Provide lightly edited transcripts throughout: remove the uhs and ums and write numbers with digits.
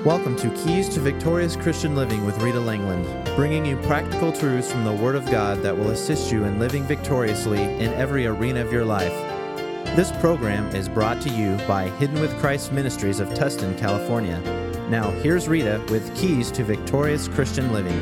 Welcome to Keys to Victorious Christian Living with Rita Langland, bringing you practical truths from the Word of God that will assist you in living victoriously in every arena of your life. This program is brought to you by Hidden with Christ Ministries of Tustin, California. Now, here's Rita with Keys to Victorious Christian Living.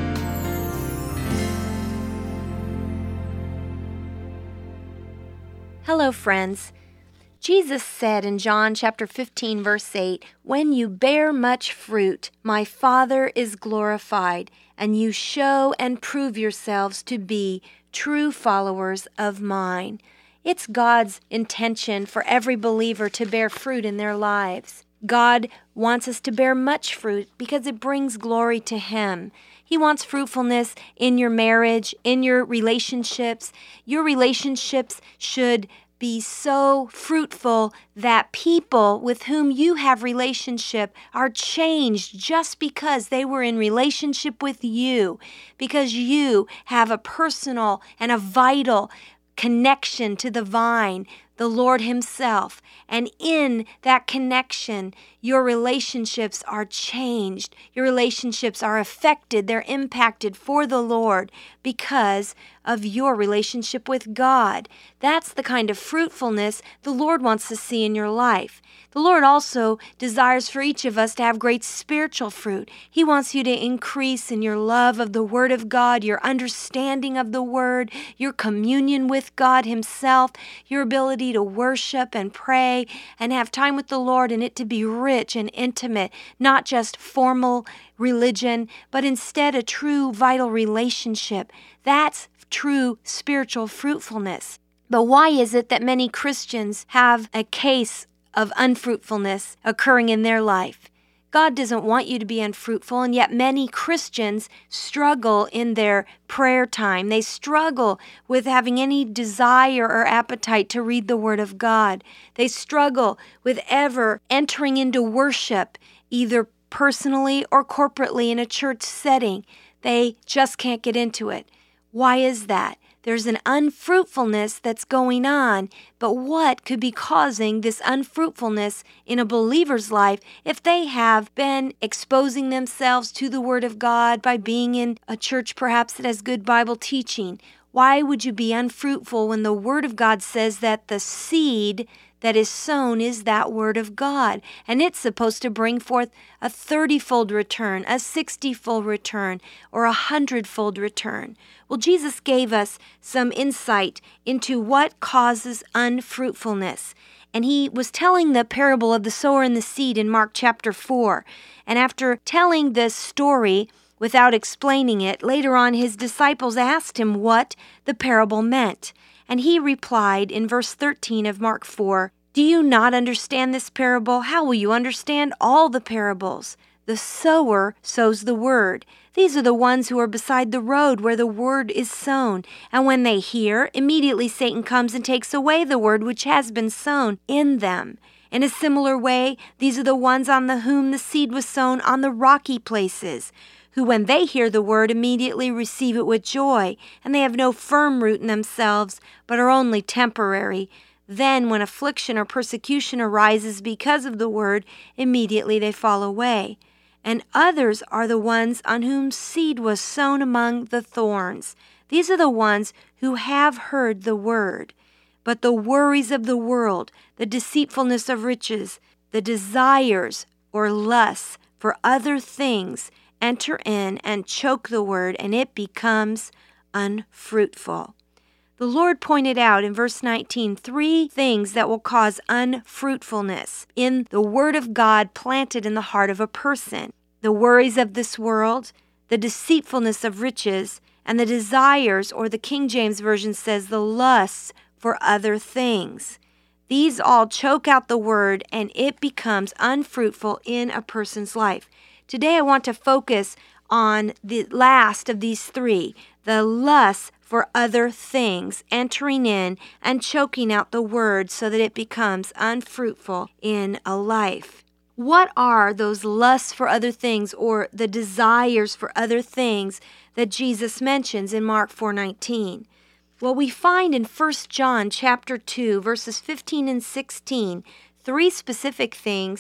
Hello, friends. Jesus said in John chapter 15, verse 8, "When you bear much fruit, my Father is glorified, and you show and prove yourselves to be true followers of mine." It's God's intention for every believer to bear fruit in their lives. God wants us to bear much fruit because it brings glory to Him. He wants fruitfulness in your marriage, in your relationships. Your relationships should be so fruitful that people with whom you have relationship are changed just because they were in relationship with you, because you have a personal and a vital connection to the vine, the Lord Himself. And in that connection, your relationships are changed. Your relationships are affected. They're impacted for the Lord because of your relationship with God. That's the kind of fruitfulness the Lord wants to see in your life. The Lord also desires for each of us to have great spiritual fruit. He wants you to increase in your love of the Word of God, your understanding of the Word, your communion with God Himself, your ability to worship and pray and have time with the Lord, and it to be rich and intimate, not just formal religion, but instead a true vital relationship. That's true spiritual fruitfulness. But why is it that many Christians have a case of unfruitfulness occurring in their life? God doesn't want you to be unfruitful, and yet many Christians struggle in their prayer time. They struggle with having any desire or appetite to read the Word of God. They struggle with ever entering into worship, either personally or corporately in a church setting. They just can't get into it. Why is that? There's an unfruitfulness that's going on, but what could be causing this unfruitfulness in a believer's life if they have been exposing themselves to the Word of God by being in a church perhaps that has good Bible teaching? Why would you be unfruitful when the Word of God says that the seed that is sown is that Word of God, and it's supposed to bring forth a 30-fold return, a 60-fold return, or a 100-fold return? Well, Jesus gave us some insight into what causes unfruitfulness, and He was telling the parable of the sower and the seed in Mark chapter 4, and after telling this story without explaining it, later on His disciples asked Him what the parable meant. And He replied in verse 13 of Mark 4, "Do you not understand this parable? How will you understand all the parables? The sower sows the word. These are the ones who are beside the road where the word is sown. And when they hear, immediately Satan comes and takes away the word which has been sown in them. In a similar way, these are the ones on whom the seed was sown on the rocky places, who when they hear the word immediately receive it with joy, and they have no firm root in themselves, but are only temporary. Then when affliction or persecution arises because of the word, immediately they fall away. And others are the ones on whom seed was sown among the thorns. These are the ones who have heard the word, but the worries of the world, the deceitfulness of riches, the desires or lusts for other things enter in and choke the word, and it becomes unfruitful." The Lord pointed out in verse 19 3 things that will cause unfruitfulness in the Word of God planted in the heart of a person: the worries of this world, the deceitfulness of riches, and the desires, or the King James Version says the lusts for other things. These all choke out the Word, and it becomes unfruitful in a person's life. Today I want to focus on the last of these three, the lust for other things entering in and choking out the word so that it becomes unfruitful in a life. What are those lusts for other things, or the desires for other things that Jesus mentions in Mark 4:19? Well, we find in 1 John chapter 2, verses 15 and 16, three specific things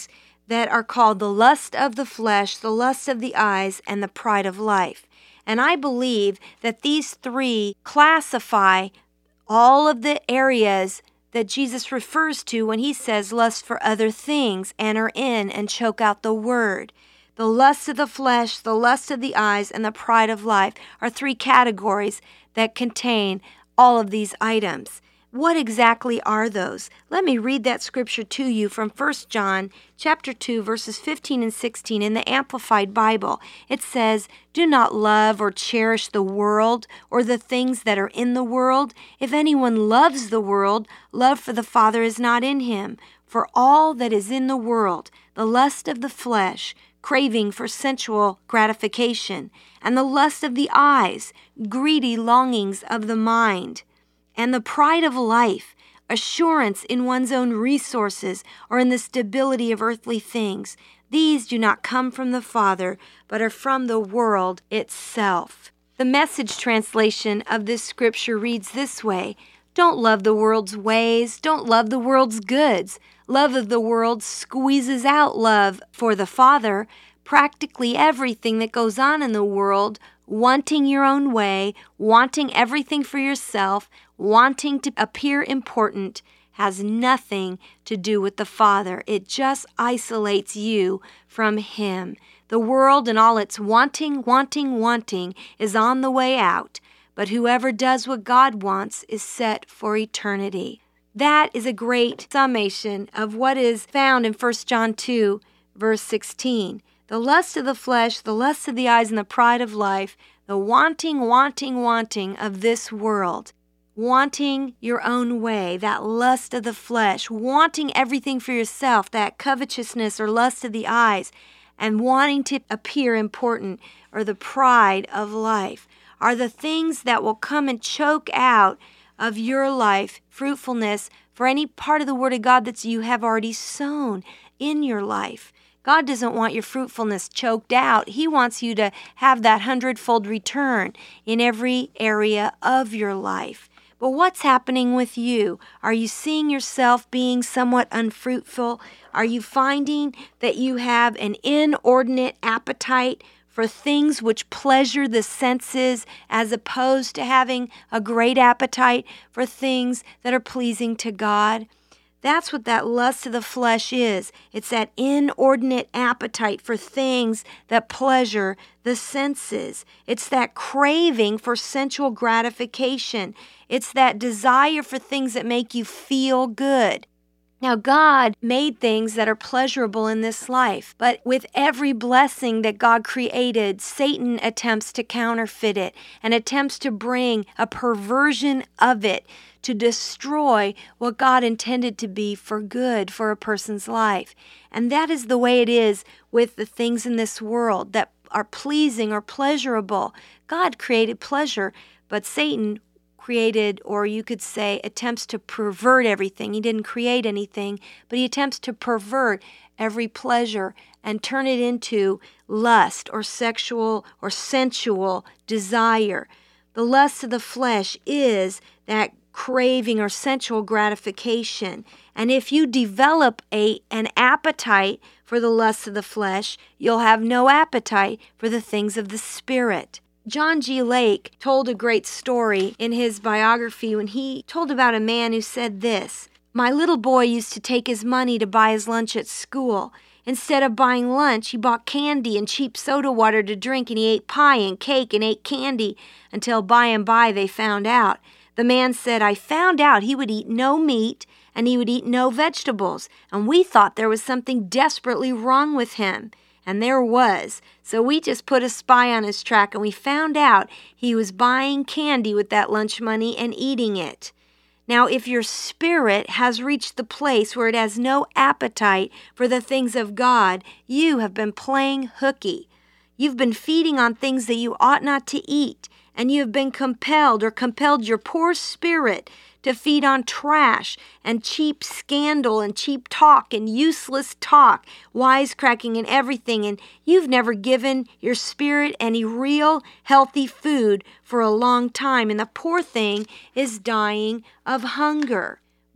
that are called the lust of the flesh, the lust of the eyes, and the pride of life. And I believe that these three classify all of the areas that Jesus refers to when he says lust for other things, enter in and choke out the word. The lust of the flesh, the lust of the eyes, and the pride of life are three categories that contain all of these items. What exactly are those? Let me read that scripture to you from 1 John chapter 2, verses 15 and 16 in the Amplified Bible. It says, "Do not love or cherish the world or the things that are in the world. If anyone loves the world, love for the Father is not in him. For all that is in the world, the lust of the flesh, craving for sensual gratification, and the lust of the eyes, greedy longings of the mind, and the pride of life, assurance in one's own resources or in the stability of earthly things. These do not come from the Father, but are from the world itself." The Message translation of this scripture reads this way: "Don't love the world's ways. Don't love the world's goods. Love of the world squeezes out love for the Father. Practically everything that goes on in the world, wanting your own way, wanting everything for yourself, wanting to appear important, has nothing to do with the Father. It just isolates you from Him. The world and all its wanting is on the way out, but whoever does what God wants is set for eternity." That is a great summation of what is found in 1 John 2, verse 16. The lust of the flesh, the lust of the eyes, and the pride of life, the wanting of this world, wanting your own way, that lust of the flesh, wanting everything for yourself, that covetousness or lust of the eyes, and wanting to appear important, or the pride of life, are the things that will come and choke out of your life fruitfulness for any part of the Word of God that you have already sown in your life. God doesn't want your fruitfulness choked out. He wants you to have that 100-fold return in every area of your life. But what's happening with you? Are you seeing yourself being somewhat unfruitful? Are you finding that you have an inordinate appetite for things which pleasure the senses, as opposed to having a great appetite for things that are pleasing to God? That's what that lust of the flesh is. It's that inordinate appetite for things that pleasure the senses. It's that craving for sensual gratification. It's that desire for things that make you feel good. Now, God made things that are pleasurable in this life, but with every blessing that God created, Satan attempts to counterfeit it and attempts to bring a perversion of it to destroy what God intended to be for good for a person's life. And that is the way it is with the things in this world that are pleasing or pleasurable. God created pleasure, but Satan created, or you could say, attempts to pervert everything. He didn't create anything, but he attempts to pervert every pleasure and turn it into lust or sexual or sensual desire. The lust of the flesh is that craving or sensual gratification. And if you develop an appetite for the lust of the flesh, you'll have no appetite for the things of the Spirit. John G. Lake told a great story in his biography when he told about a man who said this: "My little boy used to take his money to buy his lunch at school. Instead of buying lunch, he bought candy and cheap soda water to drink, and he ate pie and cake and ate candy until by and by they found out. The man said, 'I found out he would eat no meat and he would eat no vegetables, and we thought there was something desperately wrong with him.' And there was. So we just put a spy on his track, and we found out he was buying candy with that lunch money and eating it." Now, if your spirit has reached the place where it has no appetite for the things of God, you have been playing hooky. You've been feeding on things that you ought not to eat, and you have been compelled your poor spirit to feed on trash and cheap scandal and cheap talk and useless talk, wisecracking and everything, and you've never given your spirit any real healthy food for a long time, and the poor thing is dying of hunger.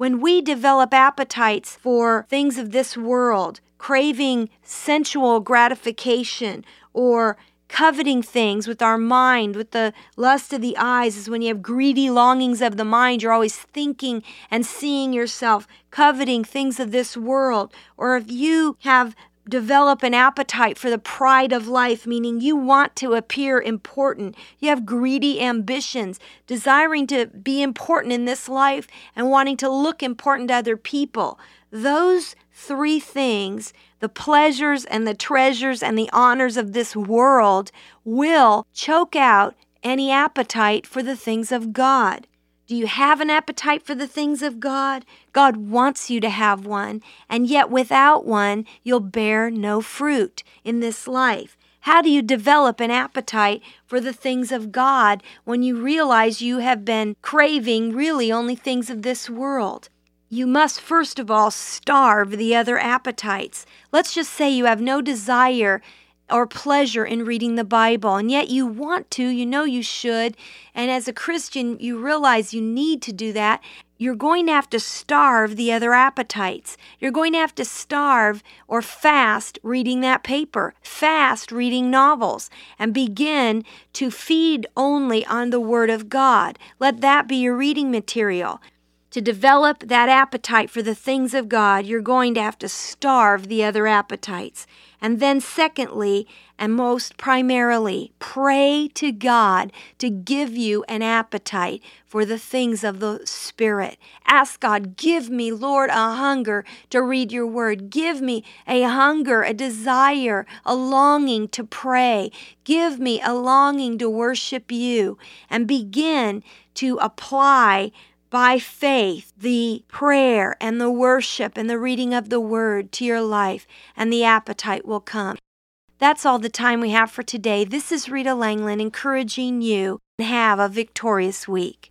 When we develop appetites for things of this world, craving sensual gratification or coveting things with our mind, with the lust of the eyes, is when you have greedy longings of the mind. You're always thinking and seeing yourself coveting things of this world. Or if you have developed an appetite for the pride of life, meaning you want to appear important, you have greedy ambitions, desiring to be important in this life and wanting to look important to other people. Those three things, the pleasures and the treasures and the honors of this world, will choke out any appetite for the things of God. Do you have an appetite for the things of God? God wants you to have one, and yet without one, you'll bear no fruit in this life. How do you develop an appetite for the things of God when you realize you have been craving really only things of this world? You must first of all starve the other appetites. Let's just say you have no desire or pleasure in reading the Bible, and yet you want to, you know you should, and as a Christian you realize you need to do that. You're going to have to starve the other appetites. You're going to have to starve or fast reading that paper, fast reading novels, and begin to feed only on the Word of God. Let that be your reading material. To develop that appetite for the things of God, you're going to have to starve the other appetites. And then secondly, and most primarily, pray to God to give you an appetite for the things of the Spirit. Ask God, give me, Lord, a hunger to read your word. Give me a hunger, a desire, a longing to pray. Give me a longing to worship you, and begin to apply by faith the prayer and the worship and the reading of the word to your life, and the appetite will come. That's all the time we have for today. This is Rita Langland encouraging you to have a victorious week.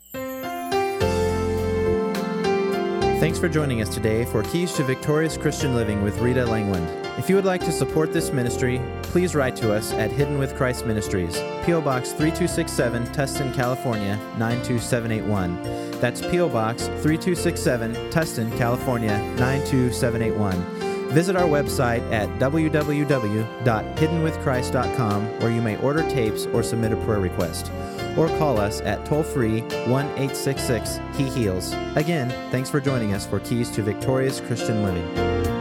Thanks for joining us today for Keys to Victorious Christian Living with Rita Langland. If you would like to support this ministry, please write to us at Hidden with Christ Ministries, P.O. Box 3267, Tustin, California, 92781. That's P.O. Box 3267, Tustin, California, 92781. Visit our website at www.hiddenwithchrist.com, where you may order tapes or submit a prayer request. Or call us at toll-free 1-866-HE-HEALS. Again, thanks for joining us for Keys to Victorious Christian Living.